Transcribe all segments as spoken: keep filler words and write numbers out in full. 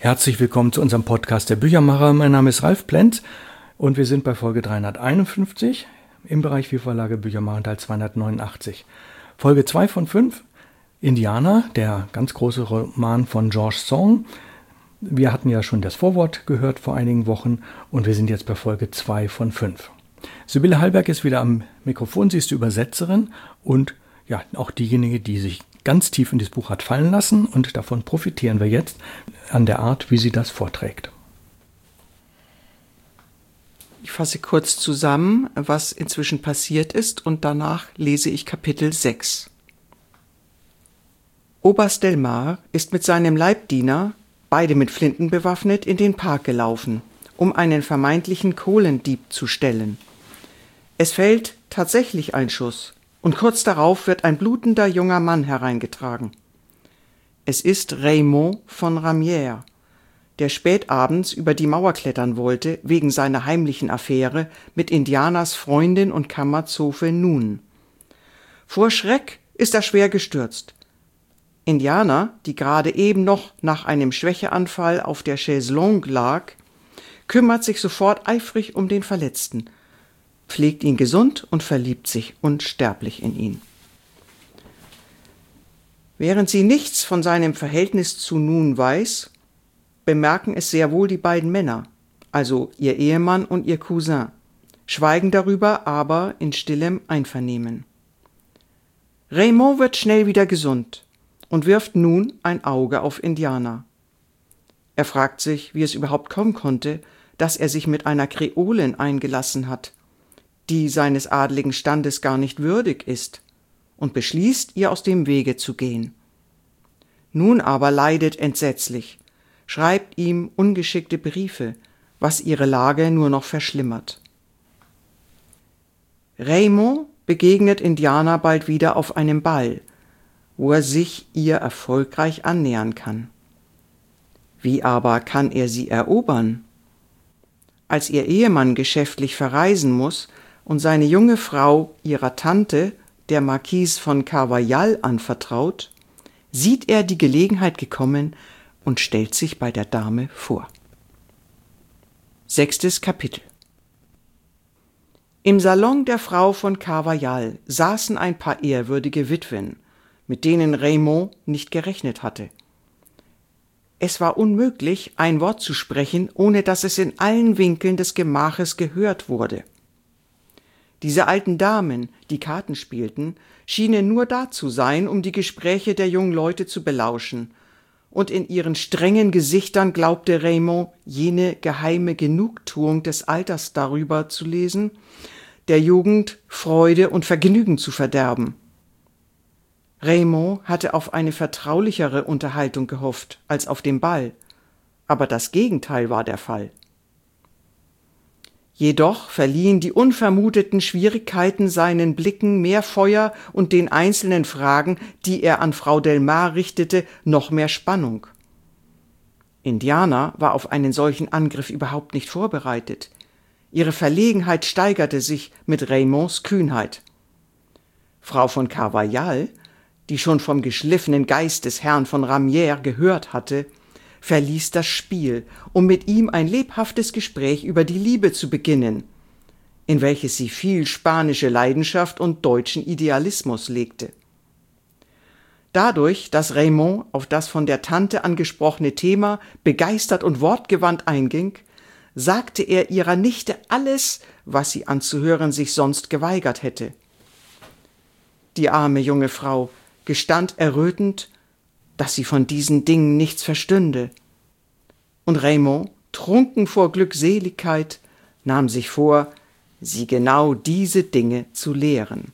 Herzlich willkommen zu unserem Podcast der Büchermacher. Mein Name ist Ralf Plenz und wir sind bei Folge dreihunderteinundfünfzig im Bereich Vielverlage Büchermacher Teil zweihundertneunundachtzig. Folge zwei von fünf, Indianer, der ganz große Roman von George Sand. Wir hatten ja schon das Vorwort gehört vor einigen Wochen und wir sind jetzt bei Folge zwei von fünf. Sibylle Hallberg ist wieder am Mikrofon, sie ist die Übersetzerin und ja, auch diejenige, die sich ganz tief in dieses Buch hat fallen lassen, und davon profitieren wir jetzt an der Art, wie sie das vorträgt. Ich fasse kurz zusammen, was inzwischen passiert ist, und danach lese ich Kapitel sechs. Oberst Delmar ist mit seinem Leibdiener, beide mit Flinten bewaffnet, in den Park gelaufen, um einen vermeintlichen Kohlendieb zu stellen. Es fällt tatsächlich ein Schuss, und kurz darauf wird ein blutender junger Mann hereingetragen. Es ist Raymond von Ramières, der spät abends über die Mauer klettern wollte, wegen seiner heimlichen Affäre mit Indianers Freundin und Kammerzofe Nun. Vor Schreck ist er schwer gestürzt. Indianer, die gerade eben noch nach einem Schwächeanfall auf der Chaiselongue lag, kümmert sich sofort eifrig um den Verletzten, pflegt ihn gesund und verliebt sich unsterblich in ihn. Während sie nichts von seinem Verhältnis zu Nun weiß, bemerken es sehr wohl die beiden Männer, also ihr Ehemann und ihr Cousin, schweigen darüber aber in stillem Einvernehmen. Raymond wird schnell wieder gesund und wirft nun ein Auge auf Indianer. Er fragt sich, wie es überhaupt kommen konnte, dass er sich mit einer Kreolin eingelassen hat, die seines adligen Standes gar nicht würdig ist, und beschließt, ihr aus dem Wege zu gehen. Nun aber leidet entsetzlich, schreibt ihm ungeschickte Briefe, was ihre Lage nur noch verschlimmert. Raymond begegnet Indianer bald wieder auf einem Ball, wo er sich ihr erfolgreich annähern kann. Wie aber kann er sie erobern? Als ihr Ehemann geschäftlich verreisen muss und seine junge Frau ihrer Tante, der Marquise von Carvajal, anvertraut, sieht er die Gelegenheit gekommen und stellt sich bei der Dame vor. Sechstes Kapitel. Im Salon der Frau von Carvajal saßen ein paar ehrwürdige Witwen, mit denen Raymond nicht gerechnet hatte. Es war unmöglich, ein Wort zu sprechen, ohne dass es in allen Winkeln des Gemaches gehört wurde. Diese alten Damen, die Karten spielten, schienen nur da zu sein, um die Gespräche der jungen Leute zu belauschen, und in ihren strengen Gesichtern glaubte Raymond jene geheime Genugtuung des Alters darüber zu lesen, der Jugend Freude und Vergnügen zu verderben. Raymond hatte auf eine vertraulichere Unterhaltung gehofft als auf den Ball, aber das Gegenteil war der Fall. Jedoch verliehen die unvermuteten Schwierigkeiten seinen Blicken mehr Feuer und den einzelnen Fragen, die er an Frau Delmar richtete, noch mehr Spannung. Indianer war auf einen solchen Angriff überhaupt nicht vorbereitet. Ihre Verlegenheit steigerte sich mit Raymonds Kühnheit. Frau von Carvajal, die schon vom geschliffenen Geist des Herrn von Ramières gehört hatte, verließ das Spiel, um mit ihm ein lebhaftes Gespräch über die Liebe zu beginnen, in welches sie viel spanische Leidenschaft und deutschen Idealismus legte. Dadurch, dass Raymond auf das von der Tante angesprochene Thema begeistert und wortgewandt einging, sagte er ihrer Nichte alles, was sie anzuhören sich sonst geweigert hätte. Die arme junge Frau gestand errötend, dass sie von diesen Dingen nichts verstünde. Und Raymond, trunken vor Glückseligkeit, nahm sich vor, sie genau diese Dinge zu lehren.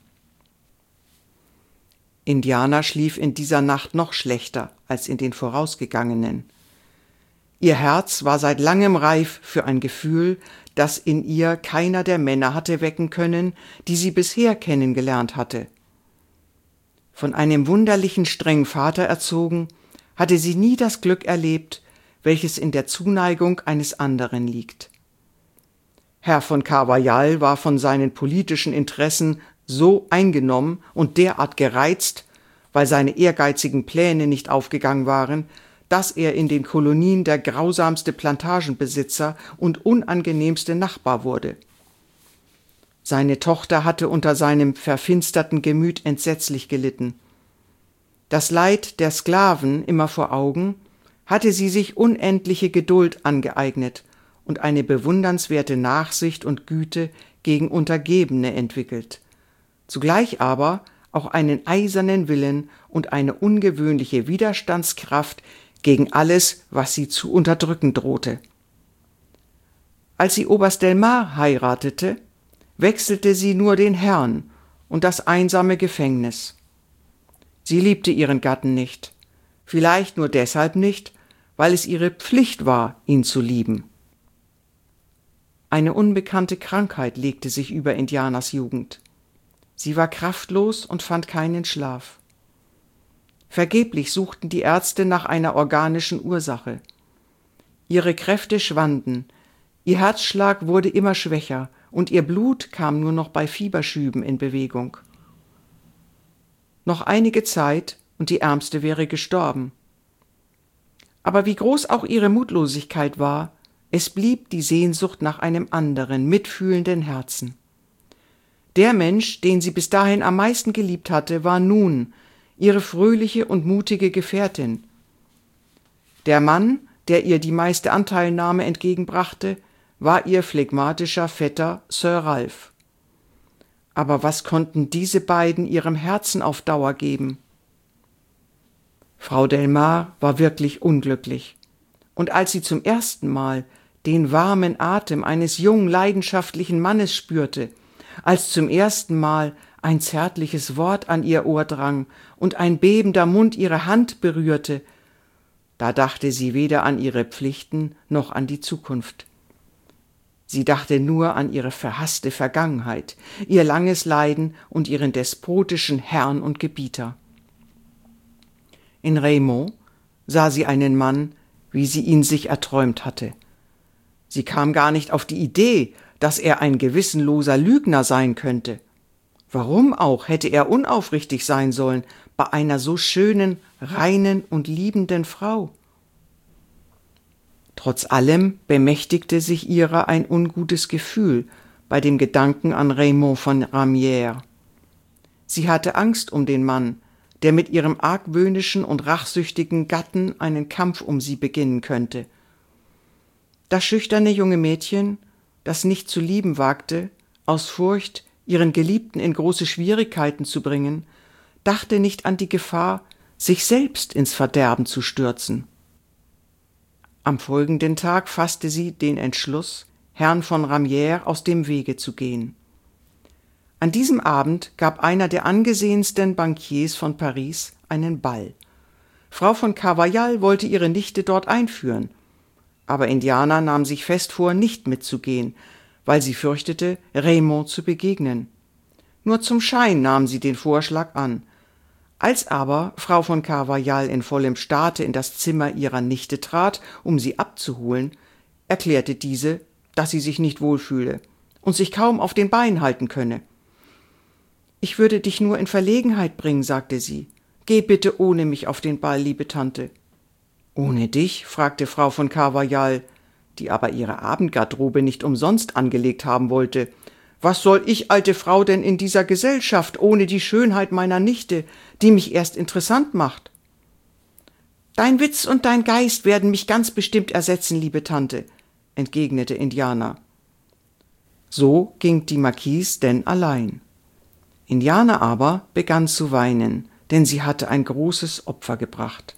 Indianer schlief in dieser Nacht noch schlechter als in den vorausgegangenen. Ihr Herz war seit langem reif für ein Gefühl, das in ihr keiner der Männer hatte wecken können, die sie bisher kennengelernt hatte. Von einem wunderlichen strengen Vater erzogen, hatte sie nie das Glück erlebt, welches in der Zuneigung eines anderen liegt. Herr von Carvajal war von seinen politischen Interessen so eingenommen und derart gereizt, weil seine ehrgeizigen Pläne nicht aufgegangen waren, dass er in den Kolonien der grausamste Plantagenbesitzer und unangenehmste Nachbar wurde. Seine Tochter hatte unter seinem verfinsterten Gemüt entsetzlich gelitten. Das Leid der Sklaven immer vor Augen, hatte sie sich unendliche Geduld angeeignet und eine bewundernswerte Nachsicht und Güte gegen Untergebene entwickelt, zugleich aber auch einen eisernen Willen und eine ungewöhnliche Widerstandskraft gegen alles, was sie zu unterdrücken drohte. Als sie Oberst Delmar heiratete, wechselte sie nur den Herrn und das einsame Gefängnis. Sie liebte ihren Gatten nicht, vielleicht nur deshalb nicht, weil es ihre Pflicht war, ihn zu lieben. Eine unbekannte Krankheit legte sich über Indianas Jugend. Sie war kraftlos und fand keinen Schlaf. Vergeblich suchten die Ärzte nach einer organischen Ursache. Ihre Kräfte schwanden, ihr Herzschlag wurde immer schwächer und ihr Blut kam nur noch bei Fieberschüben in Bewegung. Noch einige Zeit und die Ärmste wäre gestorben. Aber wie groß auch ihre Mutlosigkeit war, es blieb die Sehnsucht nach einem anderen, mitfühlenden Herzen. Der Mensch, den sie bis dahin am meisten geliebt hatte, war nun ihre fröhliche und mutige Gefährtin. Der Mann, der ihr die meiste Anteilnahme entgegenbrachte, war ihr phlegmatischer Vetter Sir Ralph. Aber was konnten diese beiden ihrem Herzen auf Dauer geben? Frau Delmar war wirklich unglücklich, und als sie zum ersten Mal den warmen Atem eines jungen, leidenschaftlichen Mannes spürte, als zum ersten Mal ein zärtliches Wort an ihr Ohr drang und ein bebender Mund ihre Hand berührte, da dachte sie weder an ihre Pflichten noch an die Zukunft. Sie dachte nur an ihre verhasste Vergangenheit, ihr langes Leiden und ihren despotischen Herrn und Gebieter. In Raymond sah sie einen Mann, wie sie ihn sich erträumt hatte. Sie kam gar nicht auf die Idee, dass er ein gewissenloser Lügner sein könnte. Warum auch hätte er unaufrichtig sein sollen bei einer so schönen, reinen und liebenden Frau? Trotz allem bemächtigte sich ihrer ein ungutes Gefühl bei dem Gedanken an Raymond von Ramières. Sie hatte Angst um den Mann, der mit ihrem argwöhnischen und rachsüchtigen Gatten einen Kampf um sie beginnen könnte. Das schüchterne junge Mädchen, das nicht zu lieben wagte, aus Furcht, ihren Geliebten in große Schwierigkeiten zu bringen, dachte nicht an die Gefahr, sich selbst ins Verderben zu stürzen. Am folgenden Tag fasste sie den Entschluss, Herrn von Ramières aus dem Wege zu gehen. An diesem Abend gab einer der angesehensten Bankiers von Paris einen Ball. Frau von Carvajal wollte ihre Nichte dort einführen, aber Indiana nahm sich fest vor, nicht mitzugehen, weil sie fürchtete, Raymond zu begegnen. Nur zum Schein nahm sie den Vorschlag an. Als aber Frau von Carvajal in vollem Staate in das Zimmer ihrer Nichte trat, um sie abzuholen, erklärte diese, dass sie sich nicht wohlfühle und sich kaum auf den Beinen halten könne. »Ich würde dich nur in Verlegenheit bringen«, sagte sie. »Geh bitte ohne mich auf den Ball, liebe Tante.« »Ohne dich?« fragte Frau von Carvajal, die aber ihre Abendgarderobe nicht umsonst angelegt haben wollte. »Was soll ich, alte Frau, denn in dieser Gesellschaft ohne die Schönheit meiner Nichte, die mich erst interessant macht?« »Dein Witz und dein Geist werden mich ganz bestimmt ersetzen, liebe Tante«, entgegnete Indiana. So ging die Marquise denn allein. Indiana aber begann zu weinen, denn sie hatte ein großes Opfer gebracht.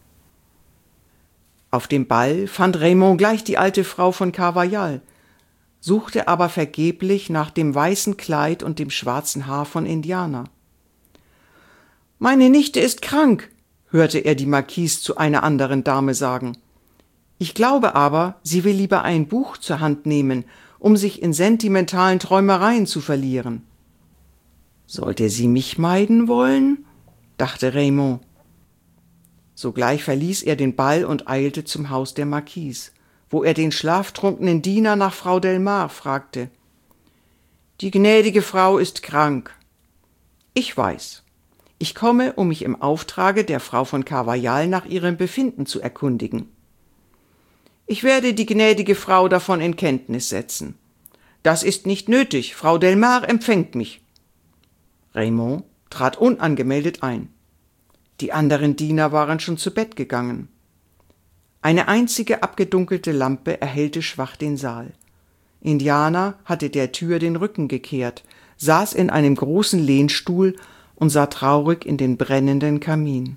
Auf dem Ball fand Raymond gleich die alte Frau von Carvajal, suchte aber vergeblich nach dem weißen Kleid und dem schwarzen Haar von Indiana. »Meine Nichte ist krank«, hörte er die Marquise zu einer anderen Dame sagen. »Ich glaube aber, sie will lieber ein Buch zur Hand nehmen, um sich in sentimentalen Träumereien zu verlieren.« »Sollte sie mich meiden wollen?« dachte Raymond. Sogleich verließ er den Ball und eilte zum Haus der Marquise, wo er den schlaftrunkenen Diener nach Frau Delmar fragte. »Die gnädige Frau ist krank.« »Ich weiß. Ich komme, um mich im Auftrage der Frau von Carvajal nach ihrem Befinden zu erkundigen. Ich werde die gnädige Frau davon in Kenntnis setzen. Das ist nicht nötig, Frau Delmar empfängt mich. Raymond trat unangemeldet ein. Die anderen Diener waren schon zu Bett gegangen. Eine einzige abgedunkelte Lampe erhellte schwach den Saal. Indiana hatte der Tür den Rücken gekehrt, saß in einem großen Lehnstuhl und sah traurig in den brennenden Kamin.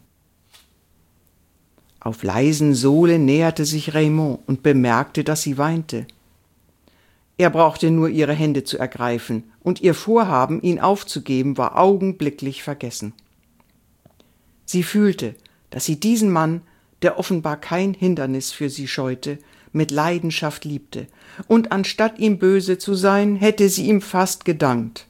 Auf leisen Sohlen näherte sich Raymond und bemerkte, dass sie weinte. Er brauchte nur ihre Hände zu ergreifen, und ihr Vorhaben, ihn aufzugeben, war augenblicklich vergessen. Sie fühlte, dass sie diesen Mann, der offenbar kein Hindernis für sie scheute, mit Leidenschaft liebte, und anstatt ihm böse zu sein, hätte sie ihm fast gedankt.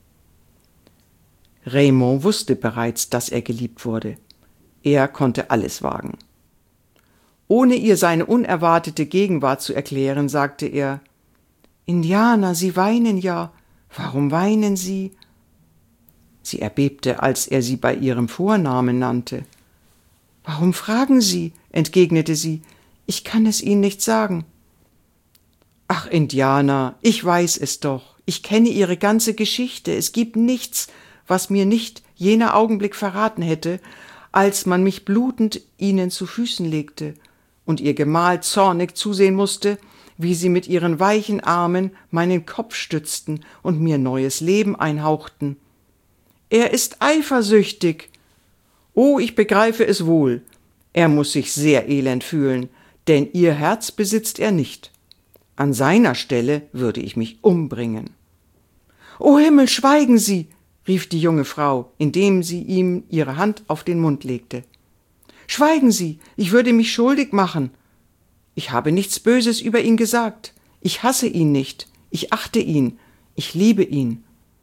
Raymond wusste bereits, dass er geliebt wurde. Er konnte alles wagen. Ohne ihr seine unerwartete Gegenwart zu erklären, sagte er: »Indiana, Sie weinen ja. Warum weinen Sie?« Sie erbebte, als er sie bei ihrem Vornamen nannte. »Warum fragen Sie?« entgegnete sie. »Ich kann es Ihnen nicht sagen.« »Ach, Indiana, ich weiß es doch. Ich kenne Ihre ganze Geschichte. Es gibt nichts, was mir nicht jener Augenblick verraten hätte, als man mich blutend Ihnen zu Füßen legte und Ihr Gemahl zornig zusehen musste, wie Sie mit Ihren weichen Armen meinen Kopf stützten und mir neues Leben einhauchten. Er ist eifersüchtig. Oh, ich begreife es wohl. Er muß sich sehr elend fühlen, denn Ihr Herz besitzt er nicht. An seiner Stelle würde ich mich umbringen.« »O Himmel, schweigen Sie«, rief die junge Frau, indem sie ihm ihre Hand auf den Mund legte. »Schweigen Sie, ich würde mich schuldig machen. Ich habe nichts Böses über ihn gesagt. Ich hasse ihn nicht. Ich achte ihn. Ich liebe ihn.«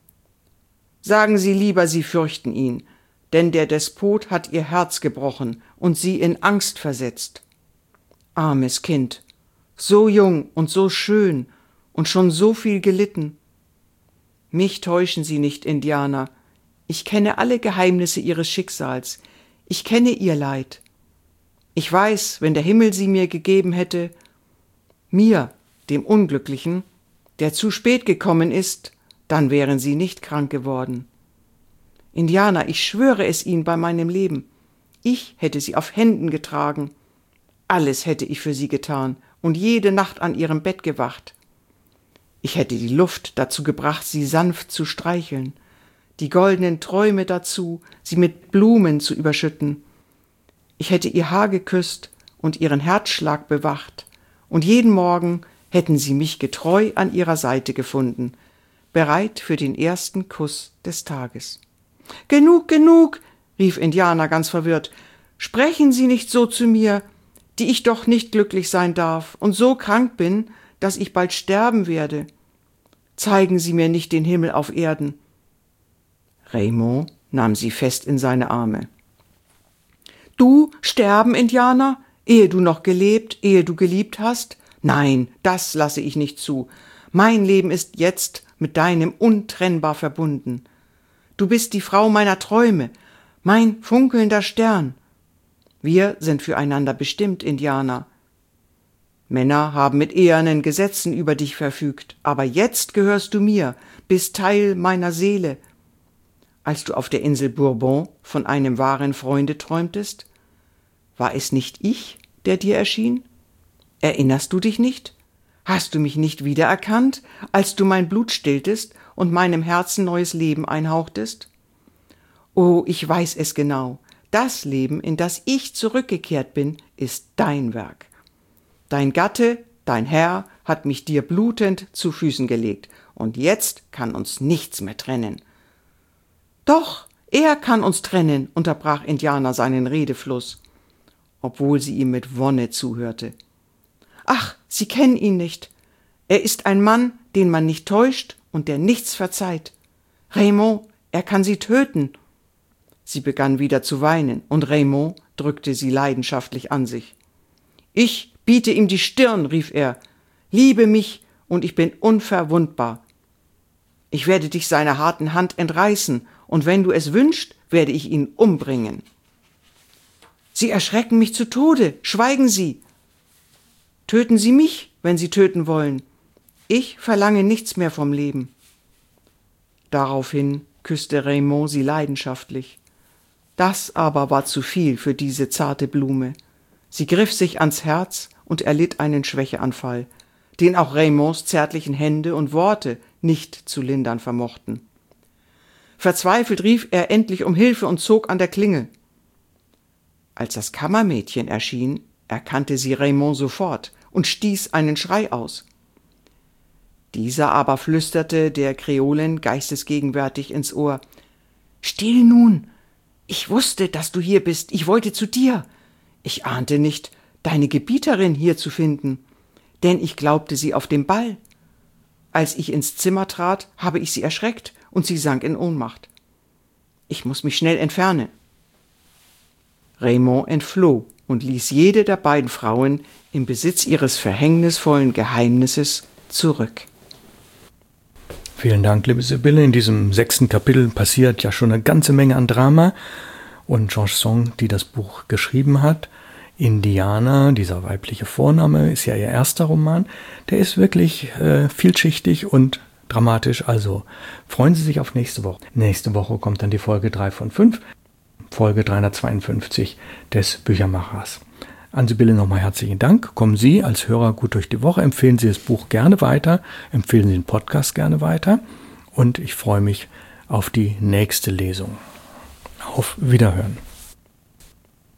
»Sagen Sie lieber, Sie fürchten ihn, denn der Despot hat Ihr Herz gebrochen und Sie in Angst versetzt. Armes Kind, so jung und so schön und schon so viel gelitten. Mich täuschen Sie nicht, Indiana. Ich kenne alle Geheimnisse Ihres Schicksals. Ich kenne Ihr Leid. Ich weiß, wenn der Himmel sie mir gegeben hätte, mir, dem Unglücklichen, der zu spät gekommen ist, dann wären Sie nicht krank geworden. Indiana, ich schwöre es Ihnen bei meinem Leben, ich hätte Sie auf Händen getragen. Alles hätte ich für Sie getan und jede Nacht an Ihrem Bett gewacht. Ich hätte die Luft dazu gebracht, Sie sanft zu streicheln, die goldenen Träume dazu, Sie mit Blumen zu überschütten. Ich hätte Ihr Haar geküsst und Ihren Herzschlag bewacht, und jeden Morgen hätten Sie mich getreu an Ihrer Seite gefunden, bereit für den ersten Kuss des Tages. »Genug, genug«, rief Indiana ganz verwirrt, »sprechen Sie nicht so zu mir, die ich doch nicht glücklich sein darf und so krank bin, dass ich bald sterben werde. Zeigen Sie mir nicht den Himmel auf Erden.« Raymond nahm sie fest in seine Arme. »Du sterben, Indiana, ehe du noch gelebt, ehe du geliebt hast? Nein, das lasse ich nicht zu. Mein Leben ist jetzt mit deinem untrennbar verbunden. Du bist die Frau meiner Träume, mein funkelnder Stern. Wir sind füreinander bestimmt, Indiana. Männer haben mit ehernen Gesetzen über dich verfügt, aber jetzt gehörst du mir, bist Teil meiner Seele. Als du auf der Insel Bourbon von einem wahren Freunde träumtest, war es nicht ich, der dir erschien? Erinnerst du dich nicht? Hast du mich nicht wiedererkannt, als du mein Blut stilltest und meinem Herzen neues Leben einhauchtest? Oh, ich weiß es genau. Das Leben, in das ich zurückgekehrt bin, ist dein Werk. Dein Gatte, dein Herr, hat mich dir blutend zu Füßen gelegt, und jetzt kann uns nichts mehr trennen. Doch, er kann uns trennen, unterbrach Indiana seinen Redefluss, obwohl sie ihm mit Wonne zuhörte. Ach, Sie kennen ihn nicht. Er ist ein Mann, den man nicht täuscht und der nichts verzeiht. Raymond, er kann Sie töten. Sie begann wieder zu weinen, und Raymond drückte sie leidenschaftlich an sich. »Ich biete ihm die Stirn«, rief er, »liebe mich, und ich bin unverwundbar. Ich werde dich seiner harten Hand entreißen und wenn du es wünschst, werde ich ihn umbringen. Sie erschrecken mich zu Tode, schweigen Sie. Töten Sie mich, wenn Sie töten wollen. Ich verlange nichts mehr vom Leben. Daraufhin küsste Raymond sie leidenschaftlich. Das aber war zu viel für diese zarte Blume. Sie griff sich ans Herz und erlitt einen Schwächeanfall, den auch Raymonds zärtlichen Hände und Worte nicht zu lindern vermochten. Verzweifelt rief er endlich um Hilfe und zog an der Klingel. Als das Kammermädchen erschien, erkannte sie Raymond sofort und stieß einen Schrei aus. Dieser aber flüsterte der Kreolin geistesgegenwärtig ins Ohr: »Still nun! Ich wusste, dass du hier bist. Ich wollte zu dir. Ich ahnte nicht, deine Gebieterin hier zu finden, denn ich glaubte sie auf dem Ball. Als ich ins Zimmer trat, habe ich sie erschreckt und sie sank in Ohnmacht. Ich muss mich schnell entfernen.« Raymond entfloh und ließ jede der beiden Frauen im Besitz ihres verhängnisvollen Geheimnisses zurück. Vielen Dank, liebe Sibylle. In diesem sechsten Kapitel passiert ja schon eine ganze Menge an Drama. Und George Sand, die das Buch geschrieben hat, Indiana, dieser weibliche Vorname, ist ja ihr erster Roman. Der ist wirklich äh, vielschichtig und dramatisch. Also freuen Sie sich auf nächste Woche. Nächste Woche kommt dann die Folge drei von fünf, Folge dreihundertzweiundfünfzig des Büchermachers. An Sibylle nochmal herzlichen Dank. Kommen Sie als Hörer gut durch die Woche. Empfehlen Sie das Buch gerne weiter. Empfehlen Sie den Podcast gerne weiter. Und ich freue mich auf die nächste Lesung. Auf Wiederhören.